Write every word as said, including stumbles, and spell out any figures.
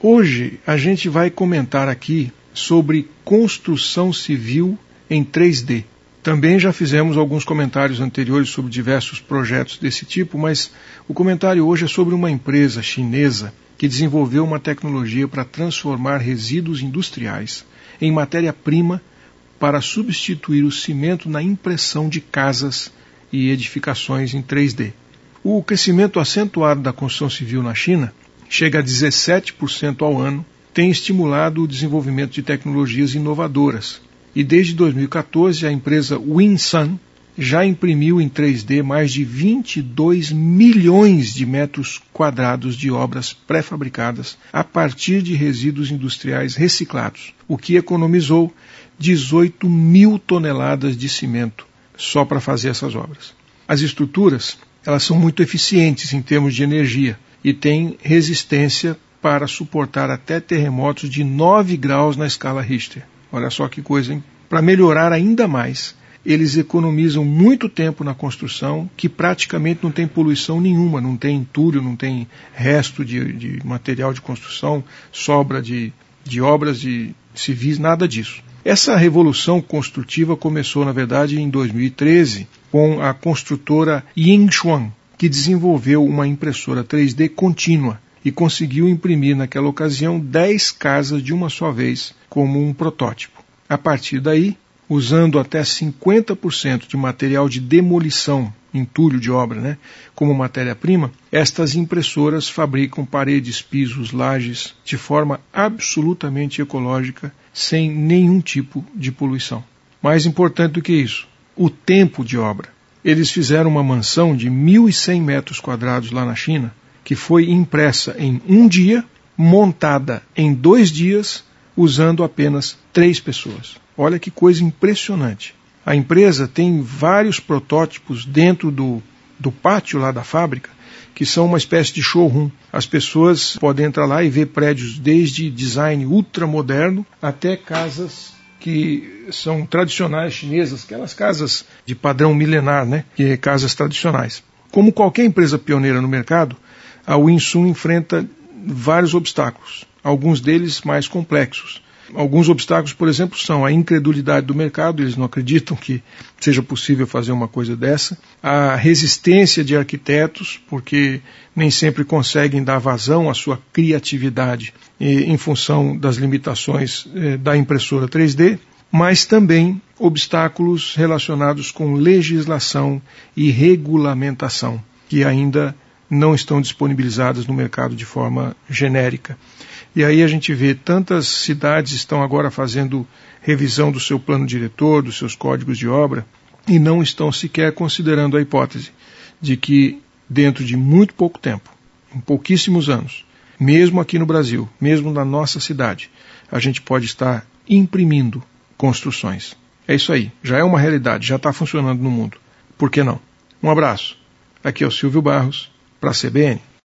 Hoje a gente vai comentar aqui sobre construção civil em três D. Também já fizemos alguns comentários anteriores sobre diversos projetos desse tipo, mas o comentário hoje é sobre uma empresa chinesa que desenvolveu uma tecnologia para transformar resíduos industriais em matéria-prima para substituir o cimento na impressão de casas e edificações em três D. O crescimento acentuado da construção civil na China chega a dezessete por cento ao ano, tem estimulado o desenvolvimento de tecnologias inovadoras. E desde dois mil e quatorze, a empresa Winsun já imprimiu em três D mais de vinte e dois milhões de metros quadrados de obras pré-fabricadas a partir de resíduos industriais reciclados, o que economizou dezoito mil toneladas de cimento só para fazer essas obras. As estruturas, elas são muito eficientes em termos de energia e têm resistência para suportar até terremotos de nove graus na escala Richter. Olha só que coisa, hein? Para melhorar ainda mais, eles economizam muito tempo na construção, que praticamente não tem poluição nenhuma, não tem entulho, não tem resto de, de material de construção, sobra de, de obras de civis, nada disso. Essa revolução construtiva começou, na verdade, em dois mil e treze, com a construtora Yingxuan, que desenvolveu uma impressora três D contínua e conseguiu imprimir naquela ocasião dez casas de uma só vez como um protótipo. A partir daí, usando até cinquenta por cento de material de demolição, entulho de obra, né, como matéria-prima, estas impressoras fabricam paredes, pisos, lajes de forma absolutamente ecológica, sem nenhum tipo de poluição. Mais importante do que isso, o tempo de obra. Eles fizeram uma mansão de mil e cem metros quadrados lá na China, que foi impressa em um dia, montada em dois dias, usando apenas três pessoas. Olha que coisa impressionante. A empresa tem vários protótipos dentro do, do pátio lá da fábrica, que são uma espécie de showroom. As pessoas podem entrar lá e ver prédios desde design ultramoderno até casas que são tradicionais chinesas, aquelas casas de padrão milenar, né? Que é casas tradicionais. Como qualquer empresa pioneira no mercado, a Winsun enfrenta vários obstáculos, alguns deles mais complexos. Alguns obstáculos, por exemplo, são a incredulidade do mercado, eles não acreditam que seja possível fazer uma coisa dessa, a resistência de arquitetos, porque nem sempre conseguem dar vazão à sua criatividade em função das limitações da impressora três D, mas também obstáculos relacionados com legislação e regulamentação, que ainda não estão disponibilizadas no mercado de forma genérica. E aí a gente vê tantas cidades estão agora fazendo revisão do seu plano diretor, dos seus códigos de obra, e não estão sequer considerando a hipótese de que dentro de muito pouco tempo, em pouquíssimos anos, mesmo aqui no Brasil, mesmo na nossa cidade, a gente pode estar imprimindo construções. É isso aí, já é uma realidade, já está funcionando no mundo. Por que não? Um abraço. Aqui é o Silvio Barros, para a C B N.